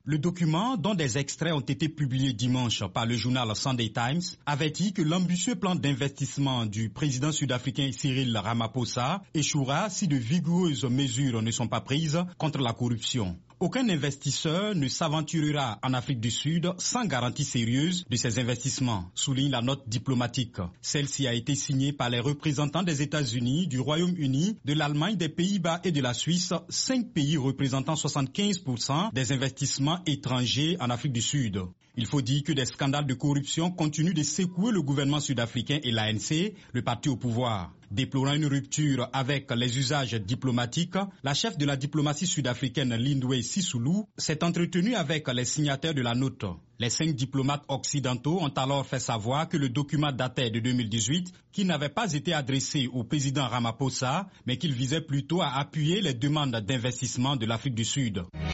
Le document, dont des extraits ont été publiés dimanche par le journal Sunday Times, avertit que l'ambitieux plan d'investissement du président sud-africain Cyril Ramaphosa échouera si de vigoureuses mesures ne sont pas prises contre la corruption. Aucun investisseur ne s'aventurera en Afrique du Sud sans garantie sérieuse de ses investissements, souligne la note diplomatique. Celle-ci a été signée par les représentants des États-Unis, du Royaume-Uni, de l'Allemagne, des Pays-Bas et de la Suisse, 5 pays représentant 75% des investissements étrangers en Afrique du Sud. Il faut dire que des scandales de corruption continuent de secouer le gouvernement sud-africain et l'ANC, le parti au pouvoir. Déplorant une rupture avec les usages diplomatiques, la chef de la diplomatie sud-africaine Lindwe Sisulu s'est entretenue avec les signataires de la note. Les 5 diplomates occidentaux ont alors fait savoir que le document datait de 2018, qui n'avait pas été adressé au président Ramaphosa, mais qu'il visait plutôt à appuyer les demandes d'investissement de l'Afrique du Sud.